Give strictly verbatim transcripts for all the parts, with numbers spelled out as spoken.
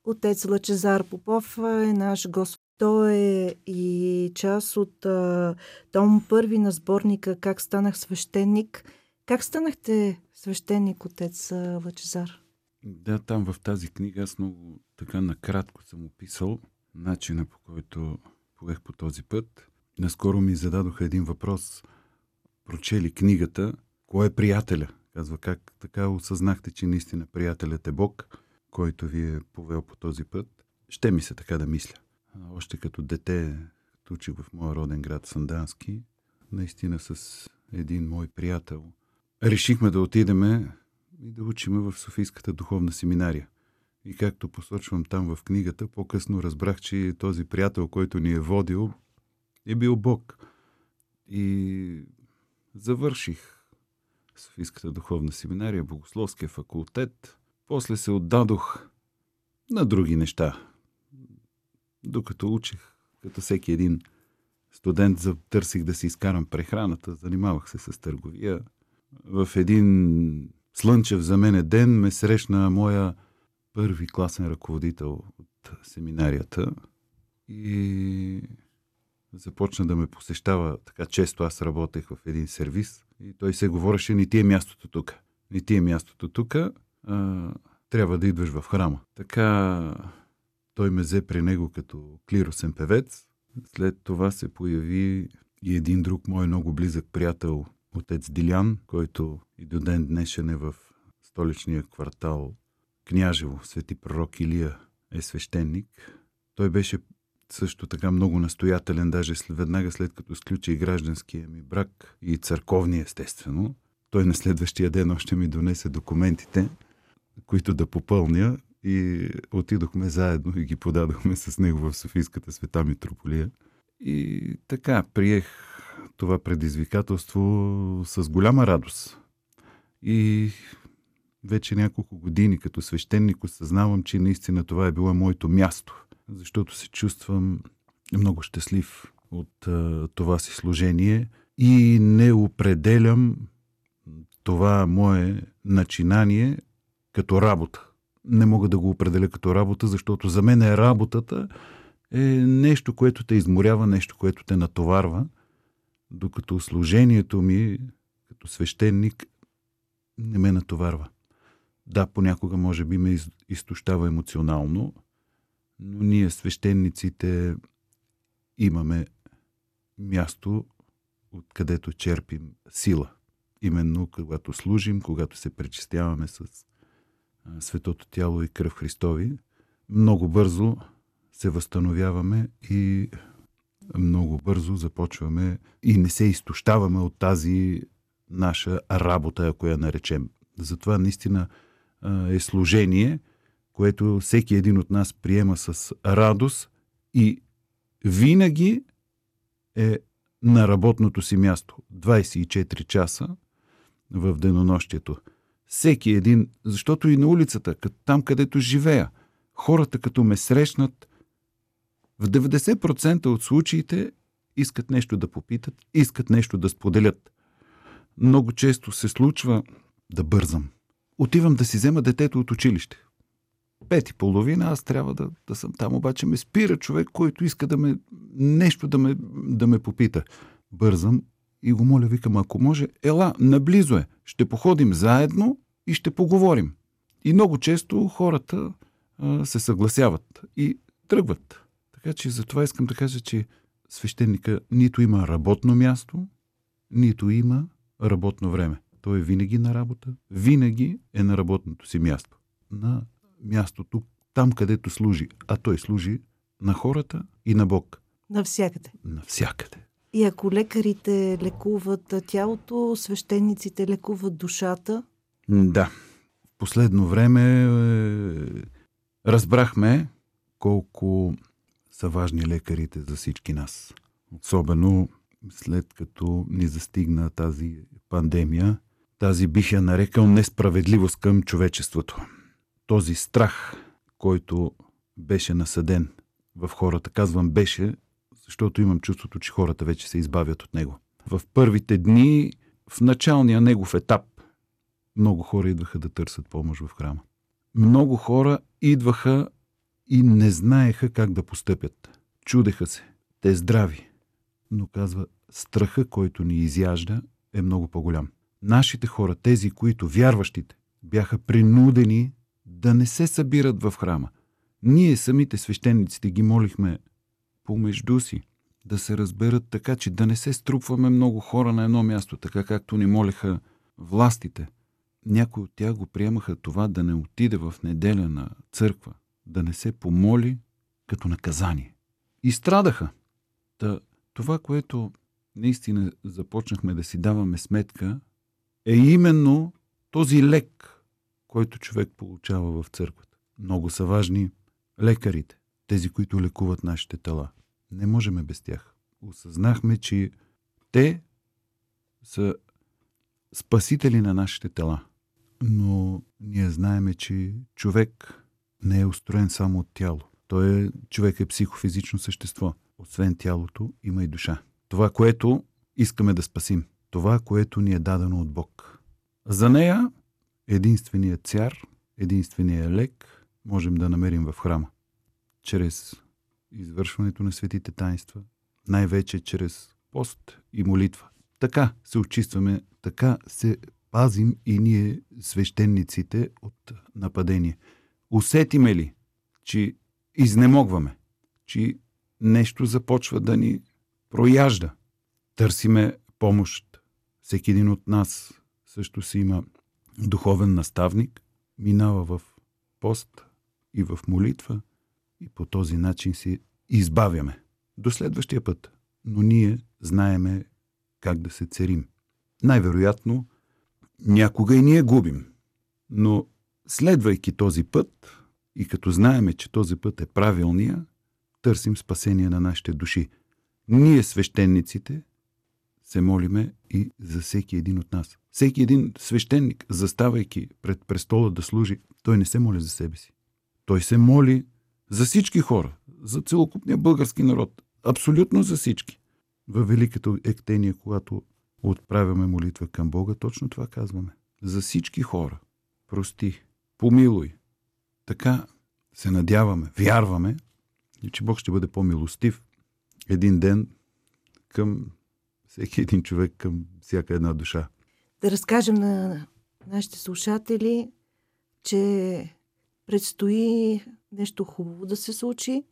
Отец Лъчезар Попов е наш гост. Той е и част от а, том първи на сборника "Как станах свещеник". Как станахте свещеник, отец Лъчезар? Да, там в тази книга аз много така накратко съм описал начина, по който поех по този път. Наскоро ми зададоха един въпрос. Прочели книгата, кой е приятеля? Казва, как така осъзнахте, че наистина приятелят е Бог, който ви е повел по този път. Ще ми се така да мисля. Още като дете, като учих в моя роден град Сандански, наистина с един мой приятел, решихме да отидеме и да учиме в Софийската духовна семинария. И както посочвам там в книгата, по-късно разбрах, че този приятел, който ни е водил, е бил Бог. И завърших Софийската духовна семинария, Богословския факултет. После се отдадох на други неща. Докато учих, като всеки един студент, затърсих да си изкарам прехраната, занимавах се с търговия. В един слънчев за мене ден ме срещна моя първи класен ръководител от семинарията и започна да ме посещава така често. Аз работех в един сервис и той се говореше: не ти е мястото тук. Не ти е мястото тук, трябва да идваш в храма. Така той ме взе при него като клиросен певец. След това се появи и един друг мой много близък приятел, отец Дилян, който и до ден днешен е в столичния квартал Княжево. Свети пророк Илия е свещеник. Той беше също така много настоятелен, даже след, веднага след като сключи гражданския ми брак и църковния, естествено. Той на следващия ден още ми донесе документите, които да попълня, и отидохме заедно и ги подадохме с него в Софийската света митрополия. И така приех това предизвикателство с голяма радост. И вече няколко години като свещеник осъзнавам, че наистина това е било моето място, защото се чувствам много щастлив от а, това си служение и не определям това мое начинание като работа. Не мога да го определя като работа, защото за мен е работата е нещо, което те изморява, нещо, което те натоварва, докато служението ми като свещеник не ме натоварва. Да, понякога може би ме изтощава емоционално, но ние свещениците имаме място, откъдето черпим сила. Именно когато служим, когато се причестяваме с светото тяло и кръв Христови, много бързо се възстановяваме и много бързо започваме и не се изтощаваме от тази наша работа, ако я наречем. Затова наистина е служение, което всеки един от нас приема с радост и винаги е на работното си място. двайсет и четири часа в денонощието. Всеки един, защото и на улицата, там където живея, хората като ме срещнат, в деветдесет процента от случаите искат нещо да попитат, искат нещо да споделят. Много често се случва да бързам. Отивам да си взема детето от училище. Пет и половина, аз трябва да, да съм там, обаче ме спира човек, който иска да ме, нещо да ме, да ме попита. Бързам и го моля, викам, ако може, ела, наблизо е, ще походим заедно и ще поговорим. И много често хората а, се съгласяват и тръгват. Така че затова искам да кажа, че свещеника нито има работно място, нито има работно време. Той е винаги на работа, винаги е на работното си място. На мястото, там където служи. А той служи на хората и на Бог. Навсякъде. Навсякъде. И ако лекарите лекуват тялото, свещениците лекуват душата? Да. В последно време е, разбрахме колко са важни лекарите за всички нас. Особено след като ни застигна тази пандемия, тази бих я нарекал несправедливост към човечеството. Този страх, който беше насаден в хората, казвам беше, защото имам чувството, че хората вече се избавят от него. В първите дни, в началния негов етап, много хора идваха да търсят помощ в храма. Много хора идваха и не знаеха как да постъпят. Чудеха се. Те здрави. Но казва, страха, който ни изяжда, е много по-голям. Нашите хора, тези, които вярващите, бяха принудени да не се събират в храма. Ние самите свещениците ги молихме помежду си да се разберат така, че да не се струпваме много хора на едно място, така както ни молеха властите. Някои от тях го приемаха това да не отиде в неделя на църква, да не се помоли като наказание. И страдаха. Та, това, което наистина започнахме да си даваме сметка, е именно този лек, който човек получава в църквата. Много са важни лекарите, тези, които лекуват нашите тела. Не можем без тях. Осъзнахме, че те са спасители на нашите тела. Но ние знаеме, че човек не е устроен само от тяло. Той е, човек е психофизично същество. Освен тялото, има и душа. Това, което искаме да спасим. Това, което ни е дадено от Бог. За нея единственият цар, единственият лек можем да намерим в храма. Чрез извършването на светите таинства, най-вече чрез пост и молитва. Така се очистваме, така се пазим и ние, свещениците, от нападение. Усетиме ли, че изнемогваме, че нещо започва да ни прояжда, търсиме помощ. Всеки един от нас също си има духовен наставник, минава в пост и в молитва и по този начин си избавяме. До следващия път. Но ние знаеме как да се церим. Най-вероятно някога и ние губим. Но следвайки този път и като знаеме, че този път е правилния, търсим спасение на нашите души. Ние, свещениците, се молиме и за всеки един от нас. Всеки един свещеник, заставайки пред престола да служи, той не се моли за себе си. Той се моли за всички хора, за целокупния български народ. Абсолютно за всички. Във Великото ектение, когато отправяме молитва към Бога, точно това казваме. За всички хора. Прости, помилуй. Така се надяваме, вярваме, че Бог ще бъде по-милостив един ден към всеки един човек, към всяка една душа. Да разкажем на нашите слушатели, че предстои нещо хубаво да се случи.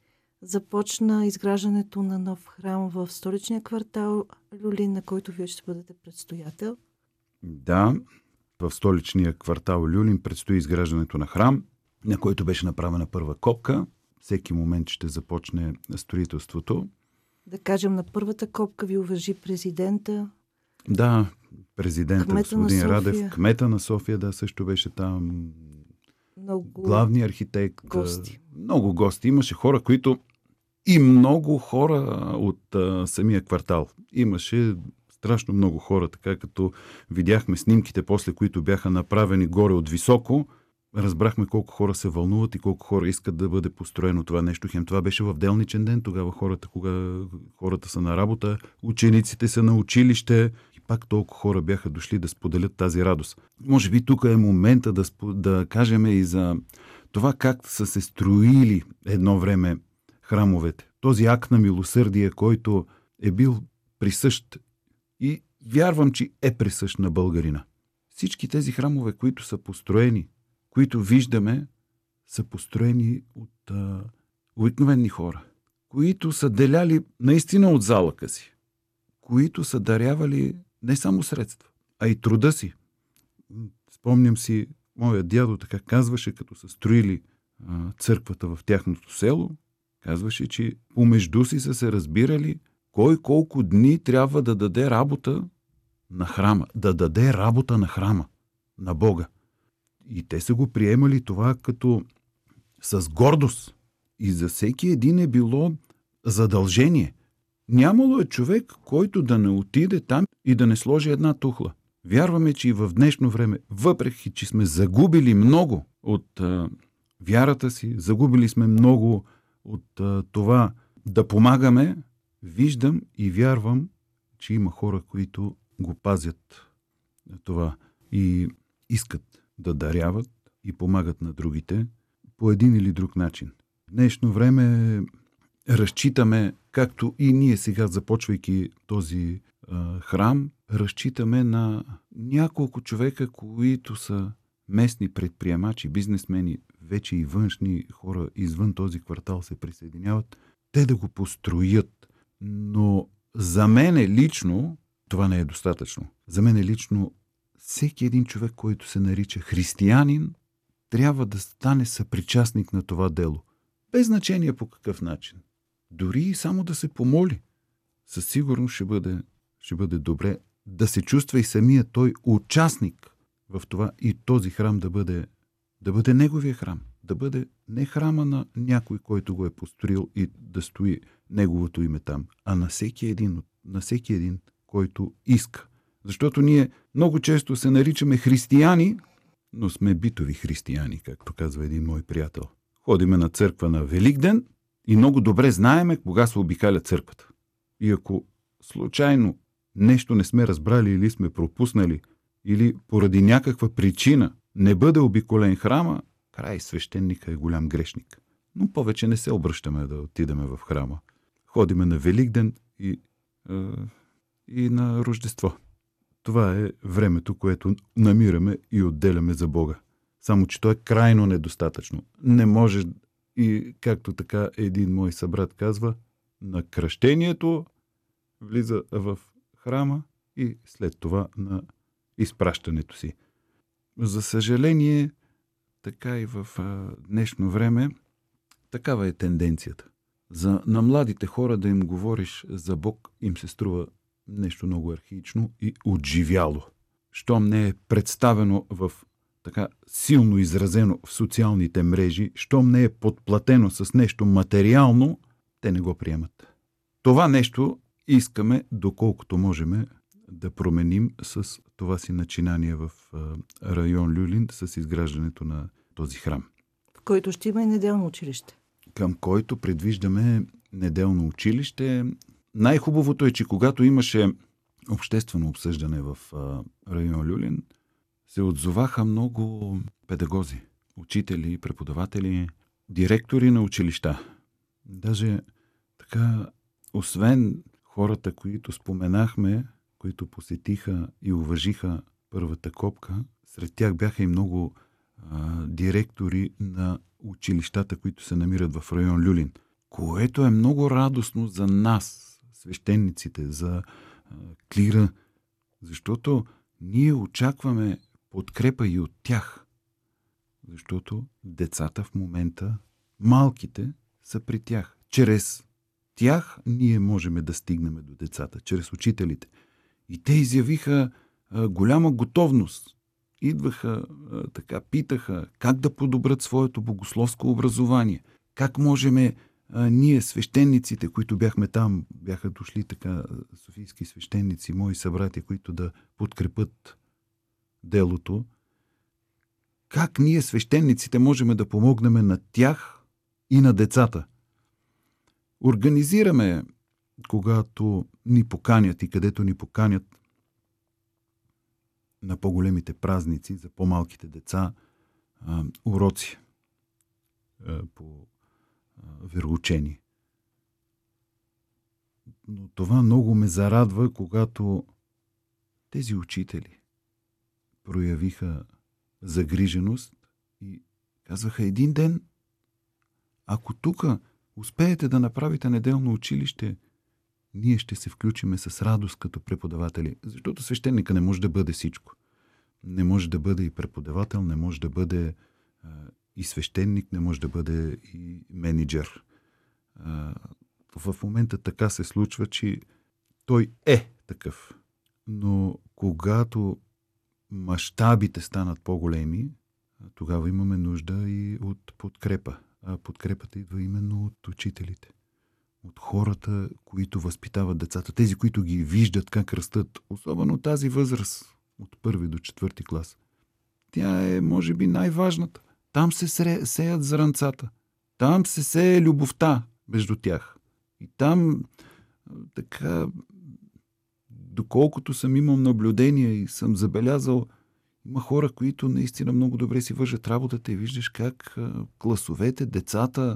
Започна изграждането на нов храм в столичния квартал Люлин, на който вие ще бъдете предстоятел. Да, в столичния квартал Люлин предстои изграждането на храм, на който беше направена първа копка. Всеки момент ще започне строителството. Да кажем, на първата копка ви уважи президента. Да, президента господин Радев, кмета на София, да, също беше там. Много главният архитект. Гости. Много гости. Имаше хора, които и много хора от а, самия квартал. Имаше страшно много хора, така като видяхме снимките после, които бяха направени горе от високо, разбрахме колко хора се вълнуват и колко хора искат да бъде построено това нещо. Хем, това беше в делничен ден, тогава хората, кога хората са на работа, учениците са на училище и пак толкова хора бяха дошли да споделят тази радост. Може би тук е момента да, да кажем и за това как са се строили едно време храмовете. Този акт на милосърдие, който е бил присъщ и вярвам, че е присъщ на българина. Всички тези храмове, които са построени, които виждаме, са построени от а, обикновени хора, които са деляли наистина от залъка си, които са дарявали не само средства, а и труда си. Спомням си, моя дядо така казваше, като са строили а, църквата в тяхното село, казваше, че помежду си са се разбирали кой колко дни трябва да даде работа на храма, да даде работа на храма, на Бога. И те са го приемали това като с гордост. И за всеки един е било задължение. Нямало е човек, който да не отиде там и да не сложи една тухла. Вярваме, че и в днешно време, въпреки че сме загубили много от а, вярата си, загубили сме много от а, това да помагаме, виждам и вярвам, че има хора, които го пазят това и искат да даряват и помагат на другите по един или друг начин. днешно време разчитаме, както и ние сега, започвайки този а, храм, разчитаме на няколко човека, които са местни предприемачи, бизнесмени, вече и външни хора извън този квартал се присъединяват, те да го построят. Но за мене лично това не е достатъчно. За мен лично всеки един човек, който се нарича християнин, трябва да стане съпричастник на това дело. Без значение по какъв начин. Дори и само да се помоли. Със сигурност ще бъде, ще бъде добре да се чувства и самия той участник в това и този храм да бъде, да бъде неговия храм. Да бъде не храма на някой, който го е построил и да стои неговото име там, а на всеки един, на всеки един, който иска. Защото ние много често се наричаме християни, но сме битови християни, както казва един мой приятел. Ходиме на църква на Великден и много добре знаеме кога се обикаля църквата. И ако случайно нещо не сме разбрали или сме пропуснали, или поради някаква причина не бъде обиколен храма, край, свещеника е голям грешник. Но повече не се обръщаме да отидеме в храма. Ходиме на Великден и, е, и на Рождество. Това е времето, което намираме и отделяме за Бога. Само че то е крайно недостатъчно. Не можеш, и както така един мой събрат казва, на кръщението влиза в храма и след това на изпращането си. За съжаление, така и в а, днешно време, такава е тенденцията. За, на младите хора да им говориш за Бог им се струва нещо много архаично и отживяло. Щом не е представено в така силно изразено в социалните мрежи, щом не е подплатено с нещо материално, те не го приемат. Това нещо искаме, доколкото можем, да променим с това си начинание в район Люлин с изграждането на този храм. В който ще има и неделно училище. Към който предвиждаме неделно училище. Най-хубавото е, че когато имаше обществено обсъждане в район Люлин, се отзоваха много педагози, учители, преподаватели, директори на училища. Даже така, освен хората, които споменахме, които посетиха и уважиха първата копка, сред тях бяха и много а, директори на училищата, които се намират в район Люлин, което е много радостно за нас, свещениците, за а, клира, защото ние очакваме подкрепа и от тях, защото децата в момента, малките, са при тях. Чрез тях ние можем да стигнем до децата, чрез учителите. И те изявиха а, голяма готовност. Идваха, а, така, питаха как да подобрят своето богословско образование. Как можем а, ние, свещениците, които бяхме там, бяха дошли така софийски свещеници, мои събратя, които да подкрепят делото. Как ние, свещениците, можем да помогнем на тях и на децата? Организираме, когато ни поканят и където ни поканят на по-големите празници за по-малките деца, уроци по вероучение. Но това много ме зарадва, когато тези учители проявиха загриженост и казваха един ден, ако тук успеете да направите неделно училище, ние ще се включиме с радост като преподаватели, защото свещеника не може да бъде всичко. Не може да бъде и преподавател, не може да бъде а, и свещеник, не може да бъде и менеджер. А, в момента така се случва, че той е такъв. Но когато мащабите станат по-големи, тогава имаме нужда и от подкрепа. А подкрепата идва именно от учителите. От хората, които възпитават децата. Тези, които ги виждат как растат. Особено тази възраст от първи до четвърти клас. Тя е, може би, най-важната. Там се сеят зранцата. Там се сее любовта между тях. И там, така, доколкото съм имал наблюдение и съм забелязал, има хора, които наистина много добре си вършат работата и виждаш как класовете, децата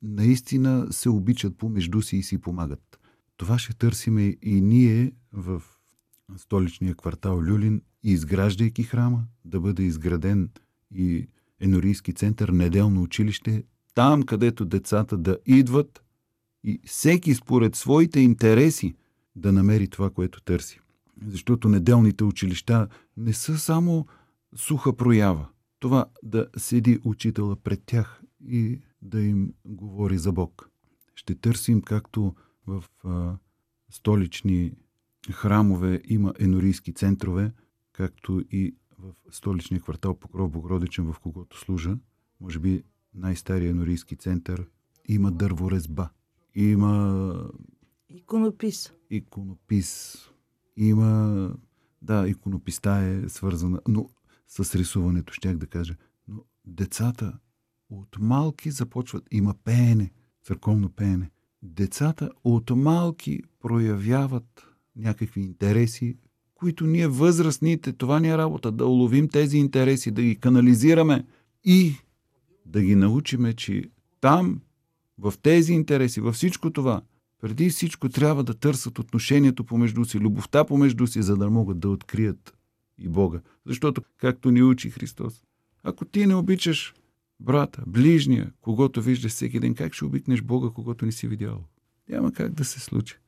наистина се обичат помежду си и си помагат. Това ще търсиме и ние в столичния квартал Люлин, изграждайки храма, да бъде изграден и енорийски център, неделно училище, там където децата да идват и всеки според своите интереси да намери това, което търси. Защото неделните училища не са само суха проява. Това да седи учителя пред тях и да им говори за Бог. Ще търсим, както в а, столични храмове има енорийски центрове, както и в столичния квартал Покров Богородичен, в когото служа, може би най-стария енорийски център, има дърворезба, има иконопис. иконопис, има, да, иконописта е свързана, но с рисуването, щях да кажа. Но децата от малки започват, има пеене, църковно пеене. Децата от малки проявяват някакви интереси, които ние възрастните, това ни е работа, да уловим тези интереси, да ги канализираме и да ги научиме, че там, в тези интереси, във всичко това, преди всичко трябва да търсят отношението помежду си, любовта помежду си, за да могат да открият и Бога. Защото, както ни учи Христос, ако ти не обичаш брата, ближния, когото виждаш всеки ден, как ще обикнеш Бога, когото не си видял? Няма как да се случи.